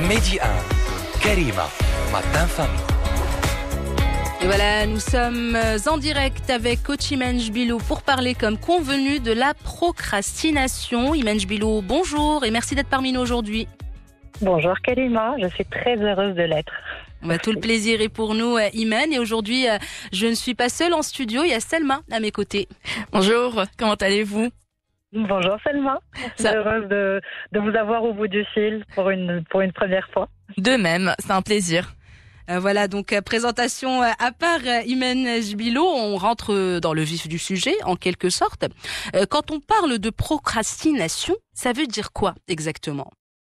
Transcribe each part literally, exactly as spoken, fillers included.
Midi un, Karima, Matin Famille. Et voilà, nous sommes en direct avec coach Imen Jbilou pour parler comme convenu de la procrastination. Imen Jbilou, bonjour et merci d'être parmi nous aujourd'hui. Bonjour Karima, je suis très heureuse de l'être. Bah, tout le plaisir est pour nous, Imen. Et aujourd'hui, je ne suis pas seule en studio, il y a Selma à mes côtés. Bonjour, comment allez-vous ? Bonjour Selma, je suis heureuse de, de vous avoir au bout du fil pour une, pour une première fois. De même, c'est un plaisir. Euh, voilà, donc euh, présentation euh, à part euh, Imen Jbilou, on rentre euh, dans le vif du sujet en quelque sorte. Euh, quand on parle de procrastination, ça veut dire quoi exactement ?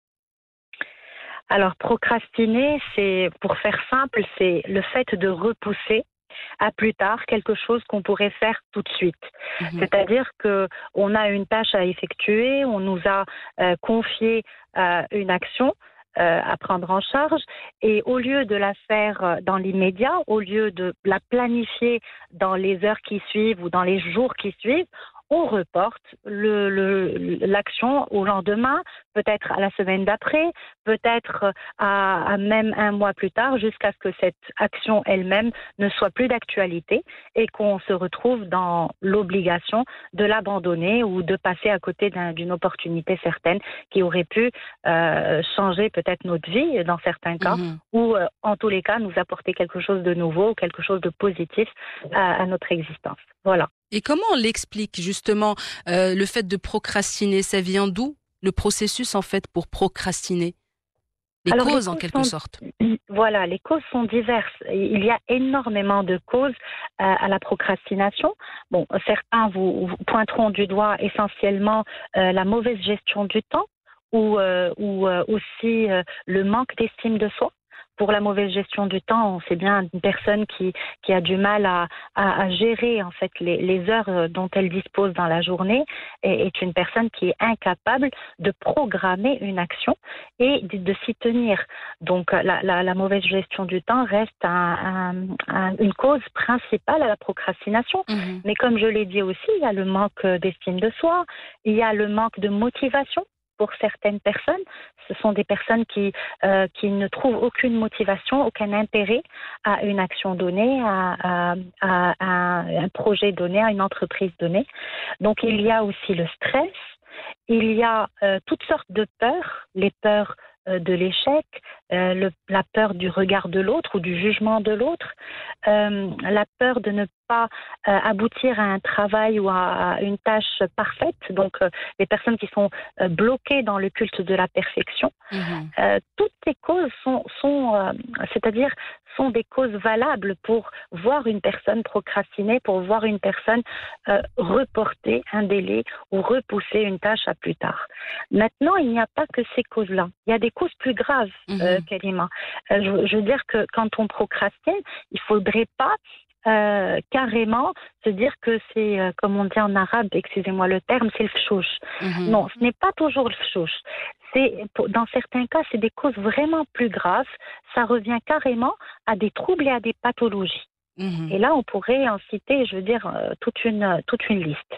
Alors procrastiner, c'est, pour faire simple, c'est le fait de repousser à plus tard quelque chose qu'on pourrait faire tout de suite. Mmh. C'est-à-dire que on a une tâche à effectuer, on nous a euh, confié euh, une action Euh, à prendre en charge, et au lieu de la faire dans l'immédiat, au lieu de la planifier dans les heures qui suivent ou dans les jours qui suivent, on reporte le, le, l'action au lendemain, peut-être à la semaine d'après, peut-être à, à même un mois plus tard, jusqu'à ce que cette action elle-même ne soit plus d'actualité et qu'on se retrouve dans l'obligation de l'abandonner ou de passer à côté d'un, d'une opportunité certaine qui aurait pu euh, changer peut-être notre vie dans certains cas, mmh. ou euh, en tous les cas nous apporter quelque chose de nouveau, quelque chose de positif à, à notre existence. Voilà. Et comment on l'explique justement euh, le fait de procrastiner? Ça vient d'où le processus en fait pour procrastiner? Les Alors, causes les causes en quelque sont, sorte. Voilà, les causes sont diverses. Il y a énormément de causes euh, à la procrastination. Bon, certains vous, vous pointeront du doigt essentiellement euh, la mauvaise gestion du temps ou, euh, ou euh, aussi euh, le manque d'estime de soi. Pour la mauvaise gestion du temps, c'est bien une personne qui, qui a du mal à, à, à gérer en fait les, les heures dont elle dispose dans la journée et est une personne qui est incapable de programmer une action et de, de s'y tenir. Donc la, la, la mauvaise gestion du temps reste un, un, un, une cause principale à la procrastination. Mmh. Mais comme je l'ai dit aussi, il y a le manque d'estime de soi, il y a le manque de motivation. Pour certaines personnes, ce sont des personnes qui, euh, qui ne trouvent aucune motivation, aucun intérêt à une action donnée, à, à, à, à un projet donné, à une entreprise donnée. Donc il y a aussi le stress, il y a euh, toutes sortes de peurs, les peurs euh, de l'échec, euh, le, la peur du regard de l'autre ou du jugement de l'autre, euh, la peur de ne pas euh, aboutir à un travail ou à, à une tâche parfaite, donc euh, les personnes qui sont euh, bloquées dans le culte de la perfection. Mmh. Euh, toutes ces causes sont, sont euh, c'est-à-dire sont des causes valables pour voir une personne procrastiner, pour voir une personne euh, reporter un délai ou repousser une tâche à plus tard. Maintenant, il n'y a pas que ces causes-là. Il y a des causes plus graves, mmh. euh, Karima. Euh, je, je veux dire que quand on procrastine, il ne faudrait pas Euh, carrément se dire que c'est, euh, comme on dit en arabe, excusez-moi le terme, c'est le fchouch. Mmh. Non, ce n'est pas toujours le fchouch. C'est, dans certains cas, c'est des causes vraiment plus graves. Ça revient carrément à des troubles et à des pathologies. Mmh. Et là, on pourrait en citer, je veux dire, euh, toute une, toute une liste.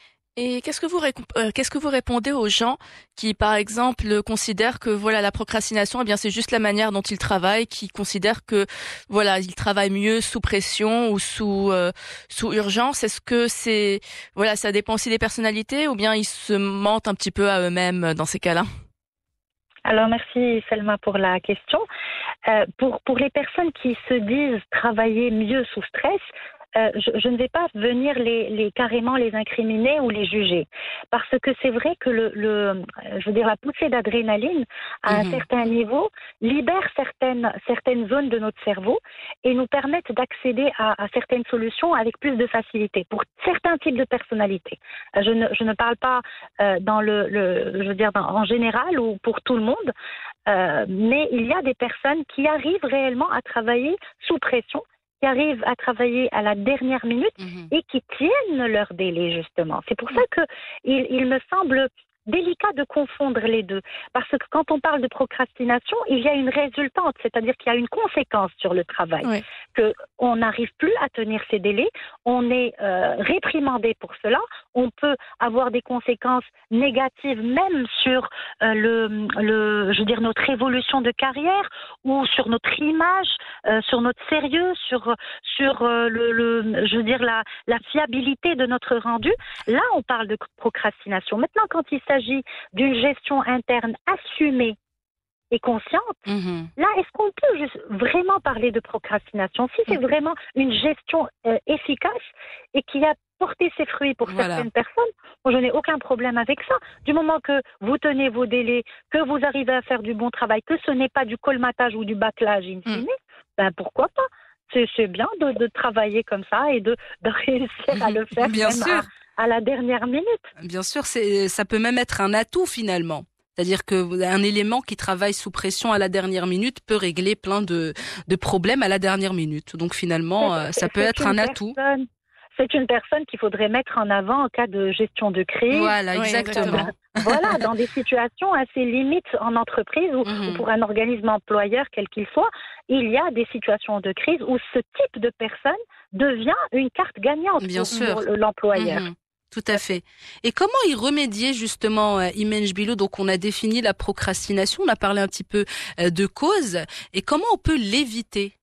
Et qu'est-ce que vous euh, qu'est-ce que vous répondez aux gens qui, par exemple, considèrent que voilà la procrastination, eh bien c'est juste la manière dont ils travaillent, qui considèrent que voilà ils travaillent mieux sous pression ou sous euh, sous urgence. Est-ce que c'est voilà ça dépend aussi des personnalités ou bien ils se mentent un petit peu à eux-mêmes dans ces cas-là? Alors merci Selma pour la question. Euh, pour pour les personnes qui se disent travailler mieux sous stress. Euh, je, je ne vais pas venir les, les carrément les incriminer ou les juger, parce que c'est vrai que le, le je veux dire la poussée d'adrénaline à mmh. un certain niveau libère certaines certaines zones de notre cerveau et nous permettent d'accéder à, à certaines solutions avec plus de facilité pour certains types de personnalités. Je ne je ne parle pas euh, dans le, le je veux dire dans, en général ou pour tout le monde, euh, mais il y a des personnes qui arrivent réellement à travailler sous pression, qui arrivent à travailler à la dernière minute mmh. et qui tiennent leur délai, justement. C'est pour mmh. ça que il, il me semble délicat de confondre les deux. Parce que quand on parle de procrastination, il y a une résultante, c'est-à-dire qu'il y a une conséquence sur le travail. Oui. Qu'on n'arrive plus à tenir ses délais, on est euh, réprimandé pour cela, on peut avoir des conséquences négatives même sur euh, le, le, je veux dire, notre évolution de carrière ou sur notre image, euh, sur notre sérieux, sur, sur euh, le, le, je veux dire, la, la fiabilité de notre rendu. Là, on parle de procrastination. Maintenant, quand il s'agit d'une gestion interne assumée et consciente, Mhm. là, est-ce qu'on peut juste vraiment parler de procrastination? Si c'est vraiment une gestion euh, efficace et qui a porté ses fruits pour Voilà. certaines personnes, moi, je n'ai aucun problème avec ça. Du moment que vous tenez vos délais, que vous arrivez à faire du bon travail, que ce n'est pas du colmatage ou du bâclage in fine, ben pourquoi pas? C'est, c'est bien de, de travailler comme ça et de, de réussir à le faire Bien même sûr. à, à la dernière minute. Bien sûr, c'est, ça peut même être un atout finalement. C'est-à-dire que vous- un élément qui travaille sous pression à la dernière minute peut régler plein de, de problèmes à la dernière minute. Donc finalement, euh, ça peut C'est être une un atout. personne- C'est une personne qu'il faudrait mettre en avant en cas de gestion de crise. Voilà, Oui, exactement. Voilà, dans des situations assez limites en entreprise ou, Mhm. ou pour un organisme employeur, quel qu'il soit, il y a des situations de crise où ce type de personne devient une carte gagnante Bien pour, sûr. pour l'employeur. Mhm. Tout à fait. Et comment y remédier justement, euh, Imen Jbilo? Donc on a défini la procrastination, on a parlé un petit peu euh, de causes, et comment on peut l'éviter?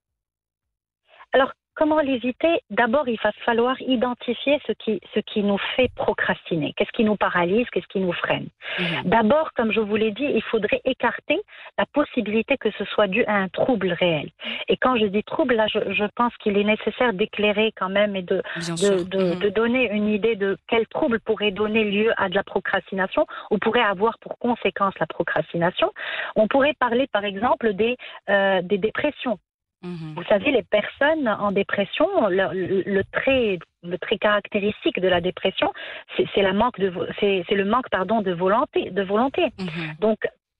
Alors, comment l'éviter? D'abord, il va falloir identifier ce qui, ce qui nous fait procrastiner. Qu'est-ce qui nous paralyse? Qu'est-ce qui nous freine? Mhm. D'abord, comme je vous l'ai dit, il faudrait écarter la possibilité que ce soit dû à un trouble réel. Et quand je dis trouble, là, je, je pense qu'il est nécessaire d'éclairer quand même et de, Bien de, sûr. de, Mhm. de donner une idée de quel trouble pourrait donner lieu à de la procrastination ou pourrait avoir pour conséquence la procrastination. On pourrait parler, par exemple, des, euh, des dépressions. Mhm. Vous savez, les personnes en dépression, le, le, le trait, le trait caractéristique de la dépression, c'est, c'est, la manque de, vo- c'est, c'est le manque pardon, de volonté. De volonté. Mhm. Donc,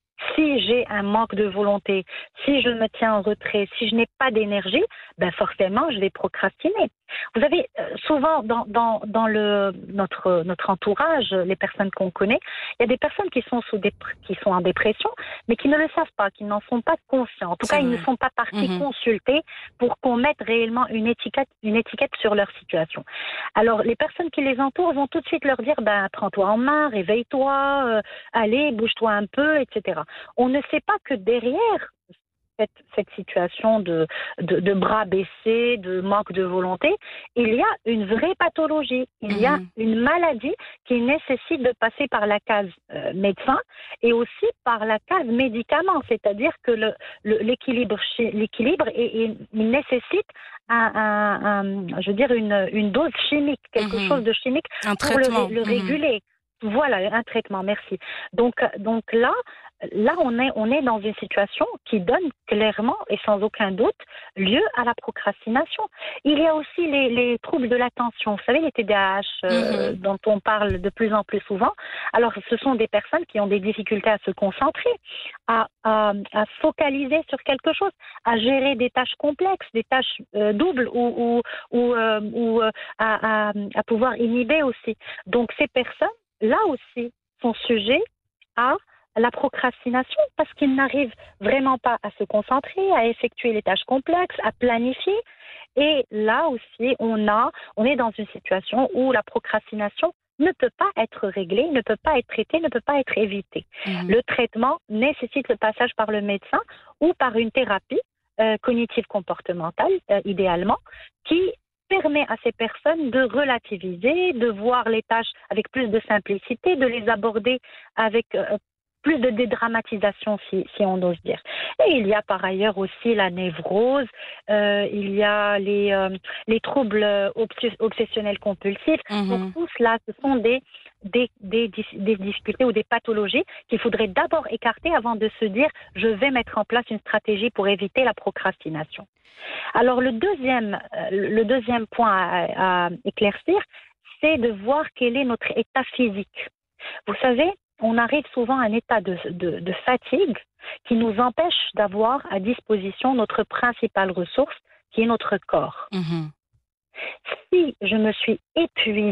si j'ai un manque de volonté, si je me tiens en retrait, si je n'ai pas d'énergie, ben forcément, je vais procrastiner. Vous avez euh, souvent dans, dans, dans le, notre, notre entourage, les personnes qu'on connaît, il y a des personnes qui sont, sous dép- qui sont en dépression, mais qui ne le savent pas, qui n'en sont pas conscients. En tout C'est cas, ils vrai. ne sont pas partis Mhm. consulter pour qu'on mette réellement une étiquette, une étiquette sur leur situation. Alors, les personnes qui les entourent vont tout de suite leur dire, ben, prends-toi en main, réveille-toi, euh, allez, bouge-toi un peu, et cetera. On ne sait pas que derrière cette, cette situation de, de, de bras baissés, de manque de volonté, il y a une vraie pathologie, il y a Mhm. une maladie qui nécessite de passer par la case euh, médecin et aussi par la case médicament, c'est-à-dire que le, le, l'équilibre, chi- l'équilibre et, et il nécessite un, un, un- je veux dire une, une dose chimique, quelque Mhm. chose de chimique Un pour le, traitement. ré- le Mhm. réguler. Voilà, un traitement, merci. Donc, donc là, là, on est, on est dans une situation qui donne clairement et sans aucun doute lieu à la procrastination. Il y a aussi les, les troubles de l'attention. Vous savez, les T D A H euh, Mhm. dont on parle de plus en plus souvent. Alors, ce sont des personnes qui ont des difficultés à se concentrer, à, à, à focaliser sur quelque chose, à gérer des tâches complexes, des tâches euh, doubles ou, ou, ou, euh, ou euh, à, à, à pouvoir inhiber aussi. Donc, ces personnes, là aussi, sont sujets à la procrastination parce qu'ils n'arrivent vraiment pas à se concentrer, à effectuer les tâches complexes, à planifier. Et là aussi, on a, on est dans une situation où la procrastination ne peut pas être réglée, ne peut pas être traitée, ne peut pas être évitée. Mhm. Le traitement nécessite le passage par le médecin ou par une thérapie euh, cognitive comportementale, euh, idéalement, qui permet à ces personnes de relativiser, de voir les tâches avec plus de simplicité, de les aborder avec euh, plus de dédramatisation, si, si on ose dire. Et il y a par ailleurs aussi la névrose, euh, il y a les, euh, les troubles obs- obsessionnels compulsifs. Mhm. Donc tout cela, ce sont des, des, des, des difficultés ou des pathologies qu'il faudrait d'abord écarter avant de se dire « je vais mettre en place une stratégie pour éviter la procrastination ». Alors le deuxième, euh, le deuxième point à, à éclaircir, c'est de voir quel est notre état physique. Vous savez, on arrive souvent à un état de, de, de fatigue qui nous empêche d'avoir à disposition notre principale ressource, qui est notre corps. Mhm. Si je me suis épuisée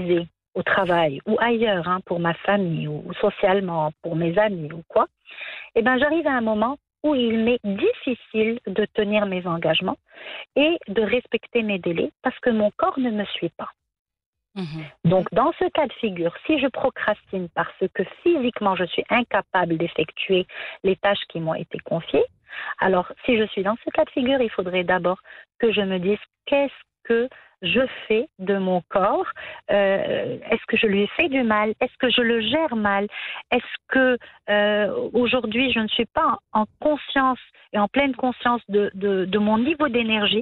au travail ou ailleurs, hein, pour ma famille ou, ou socialement, pour mes amis ou quoi, eh ben, j'arrive à un moment où il m'est difficile de tenir mes engagements et de respecter mes délais parce que mon corps ne me suit pas. Mhm. Donc, dans ce cas de figure, si je procrastine parce que physiquement je suis incapable d'effectuer les tâches qui m'ont été confiées, alors si je suis dans ce cas de figure, il faudrait d'abord que je me dise qu'est-ce que je fais de mon corps, euh, est-ce que je lui ai fait du mal, est-ce que je le gère mal, est-ce que euh, aujourd'hui je ne suis pas en conscience et en pleine conscience de, de, de mon niveau d'énergie,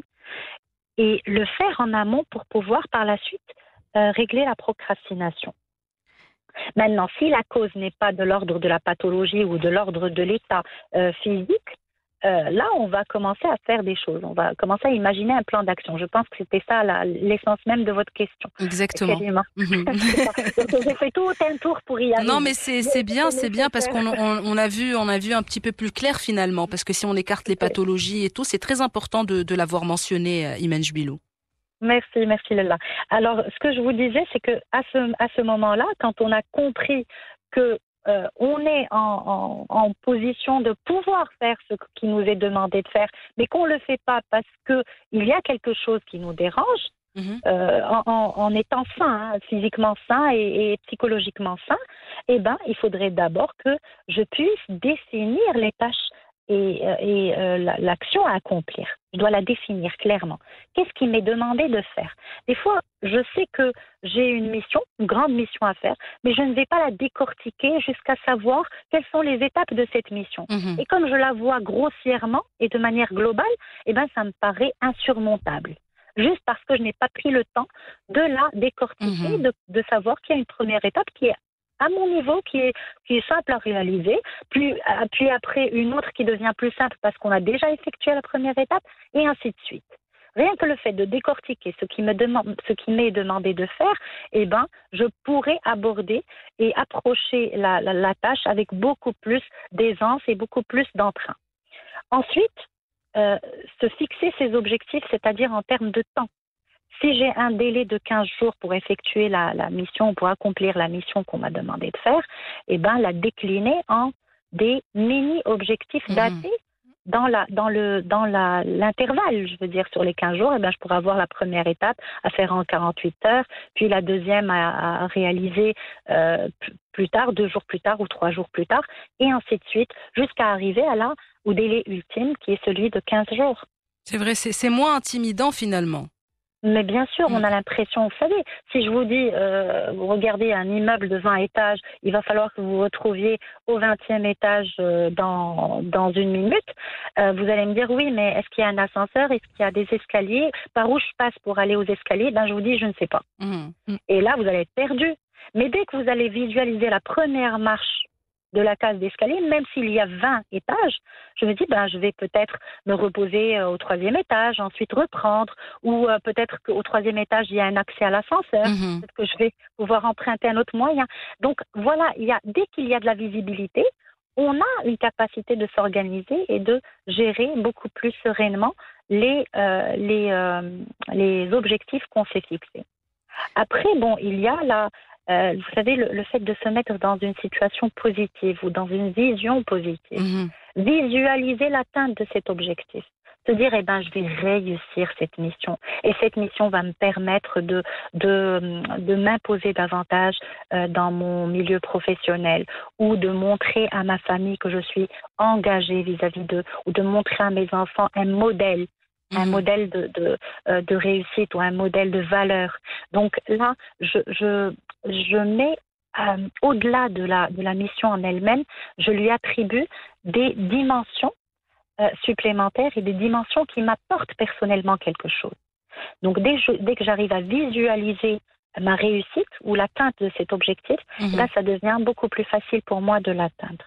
et le faire en amont pour pouvoir par la suite euh, régler la procrastination. Maintenant, si la cause n'est pas de l'ordre de la pathologie ou de l'ordre de l'état euh, physique, Euh, là, on va commencer à faire des choses. On va commencer à imaginer un plan d'action. Je pense que c'était ça la, l'essence même de votre question. Exactement. Mhm. Donc, j'ai fait tout un tour pour y arriver. Non, mais c'est c'est bien, c'est bien parce qu'on on, on a vu on a vu un petit peu plus clair finalement, parce que si on écarte les pathologies et tout, c'est très important de, de l'avoir mentionné, euh, Imen Jbilou. Merci, merci Lola. Alors, ce que je vous disais, c'est que à ce à ce moment-là, quand on a compris que Euh, on est en, en, en position de pouvoir faire ce qui nous est demandé de faire, mais qu'on ne le fait pas parce qu'il y a quelque chose qui nous dérange, mm-hmm. euh, en, en, en étant sain, hein, physiquement sain et, et psychologiquement sain, eh ben, il faudrait d'abord que je puisse définir les tâches et, et euh, l'action à accomplir. Je dois la définir clairement. Qu'est-ce qui m'est demandé de faire? Des fois, je sais que j'ai une mission, une grande mission à faire, mais je ne vais pas la décortiquer jusqu'à savoir quelles sont les étapes de cette mission. Mmh. Et comme je la vois grossièrement et de manière globale, eh ben, ça me paraît insurmontable. Juste parce que je n'ai pas pris le temps de la décortiquer, mmh. de, de savoir qu'il y a une première étape qui est à mon niveau, qui est, qui est simple à réaliser, puis, puis après une autre qui devient plus simple parce qu'on a déjà effectué la première étape, et ainsi de suite. Rien que le fait de décortiquer ce qui me demande, ce qui m'est demandé de faire, eh ben, je pourrais aborder et approcher la, la, la tâche avec beaucoup plus d'aisance et beaucoup plus d'entrain. Ensuite, euh, se fixer ses objectifs, c'est-à-dire en termes de temps. Si j'ai un délai de quinze jours pour effectuer la, la mission, pour accomplir la mission qu'on m'a demandé de faire, eh ben, la décliner en des mini-objectifs mmh. datés dans, la, dans, le, dans la, l'intervalle, je veux dire, sur les quinze jours. Eh ben, je pourrais avoir la première étape à faire en quarante-huit heures, puis la deuxième à, à réaliser euh, plus tard, deux jours plus tard ou trois jours plus tard, et ainsi de suite, jusqu'à arriver à la, au délai ultime qui est celui de quinze jours. C'est vrai, c'est, c'est moins intimidant finalement. Mais bien sûr, on a l'impression, vous savez, si je vous dis, euh, vous regardez un immeuble de vingt étages, il va falloir que vous vous retrouviez au vingtième étage euh, dans, dans une minute, euh, vous allez me dire, oui, mais est-ce qu'il y a un ascenseur, est-ce qu'il y a des escaliers, par où je passe pour aller aux escaliers? Ben, je vous dis, je ne sais pas. Mmh. Et là, vous allez être perdu. Mais dès que vous allez visualiser la première marche de la case d'escalier, même s'il y a vingt étages, je me dis, ben, je vais peut-être me reposer au troisième étage, ensuite reprendre, ou euh, peut-être qu'au troisième étage, il y a un accès à l'ascenseur, mmh. peut-être que je vais pouvoir emprunter un autre moyen. Donc voilà, il y a, dès qu'il y a de la visibilité, on a une capacité de s'organiser et de gérer beaucoup plus sereinement les, euh, les, euh, les objectifs qu'on s'est fixés. Après, bon, il y a la... Euh, vous savez, le, le fait de se mettre dans une situation positive ou dans une vision positive, mmh. visualiser l'atteinte de cet objectif, se dire, eh ben, je vais réussir cette mission et cette mission va me permettre de, de, de m'imposer davantage euh, dans mon milieu professionnel ou de montrer à ma famille que je suis engagée vis-à-vis d'eux ou de montrer à mes enfants un modèle. Un mmh. modèle de, de, euh, de réussite ou un modèle de valeur. Donc là, je, je, je mets euh, au-delà de la, de la mission en elle-même, je lui attribue des dimensions euh, supplémentaires et des dimensions qui m'apportent personnellement quelque chose. Donc dès, je, dès que j'arrive à visualiser ma réussite ou l'atteinte de cet objectif, mmh. là, ça devient beaucoup plus facile pour moi de l'atteindre.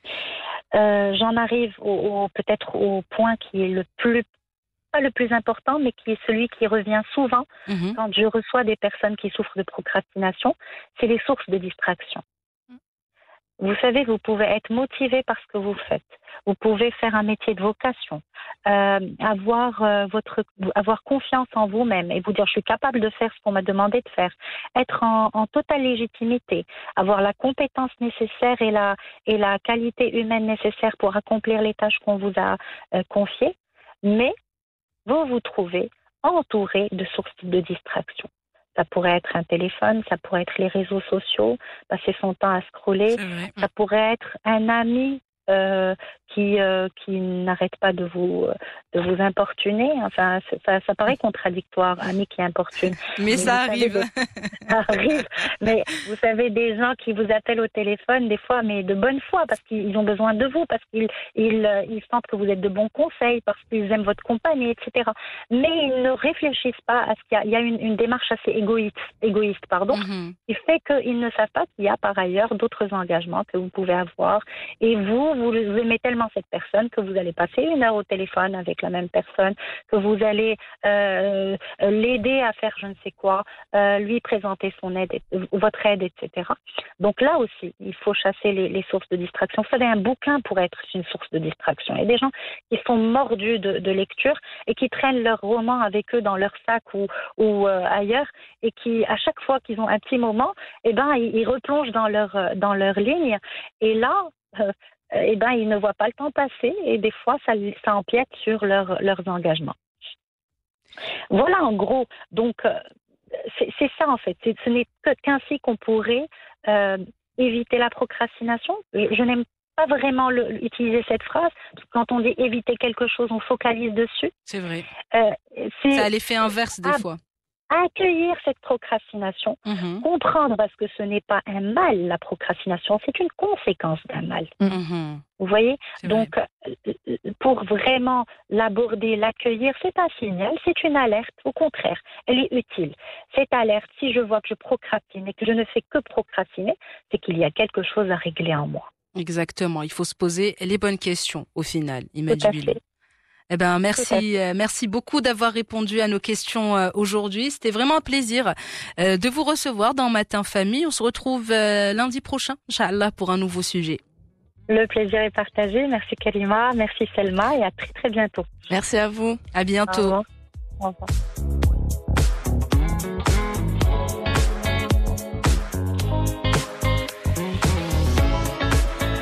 Euh, j'en arrive au, au, peut-être au point qui est le plus pas le plus important, mais qui est celui qui revient souvent mmh. quand je reçois des personnes qui souffrent de procrastination, c'est les sources de distraction. Mmh. Vous savez, vous pouvez être motivé par ce que vous faites. Vous pouvez faire un métier de vocation, euh, avoir euh, votre, avoir confiance en vous-même et vous dire je suis capable de faire ce qu'on m'a demandé de faire, être en, en totale légitimité, avoir la compétence nécessaire et la et la qualité humaine nécessaire pour accomplir les tâches qu'on vous a euh, confiées, mais vous vous trouvez entouré de sources de distraction. Ça pourrait être un téléphone, ça pourrait être les réseaux sociaux, passer son temps à scroller, ça pourrait être un ami euh, qui euh, qui n'arrête pas de vous de vous importuner. Enfin, ça, ça paraît contradictoire, ami qui importune. Mais, mais ça arrive. Savez, ça arrive. Mais vous savez, des gens qui vous appellent au téléphone, des fois, mais de bonne foi, parce qu'ils ont besoin de vous, parce qu'ils ils, ils sentent que vous êtes de bons conseils, parce qu'ils aiment votre compagnie, et cetera. Mais ils ne réfléchissent pas à ce qu'il y a. Il y a une, une démarche assez égoïste, égoïste, pardon, mm-hmm. qui fait qu'ils ne savent pas qu'il y a par ailleurs d'autres engagements que vous pouvez avoir. Et vous, vous aimez tellement cette personne que vous allez passer une heure au téléphone avec la même personne, que vous allez euh, l'aider à faire je ne sais quoi, euh, lui présenter son aide, votre aide, et cetera. Donc là aussi, il faut chasser les, les sources de distraction. Vous savez, un bouquin pourrait être une source de distraction. Il y a des gens qui sont mordus de, de lecture et qui traînent leur roman avec eux dans leur sac ou, ou euh, ailleurs et qui, à chaque fois qu'ils ont un petit moment, eh ben, ils, ils replongent dans leur, dans leur ligne et là, euh, eh ben, ils ne voient pas le temps passer et des fois, ça, ça empiète sur leur, leurs engagements. Voilà, en gros. Donc, euh, c'est, c'est ça, en fait. C'est, ce n'est que, qu'ainsi qu'on pourrait euh, éviter la procrastination. Je, je n'aime pas vraiment le, utiliser cette phrase. Quand on dit éviter quelque chose, on focalise dessus. C'est vrai. Euh, c'est, ça a l'effet inverse des ah, fois. Accueillir cette procrastination, mmh. comprendre parce que ce n'est pas un mal, la procrastination, c'est une conséquence d'un mal. Mmh. Vous voyez ? C'est Donc, vrai. Pour vraiment l'aborder, l'accueillir, c'est un signal, c'est une alerte. Au contraire, elle est utile. Cette alerte, si je vois que je procrastine et que je ne fais que procrastiner, c'est qu'il y a quelque chose à régler en moi. Exactement. Il faut se poser les bonnes questions au final. Imagine. Eh ben, merci, euh, merci beaucoup d'avoir répondu à nos questions euh, aujourd'hui. C'était vraiment un plaisir euh, de vous recevoir dans Matin Famille. On se retrouve euh, lundi prochain, Inch'Allah, pour un nouveau sujet. Le plaisir est partagé. Merci Karima, merci Selma et à très très bientôt. Merci à vous. À bientôt. Au revoir. Au revoir.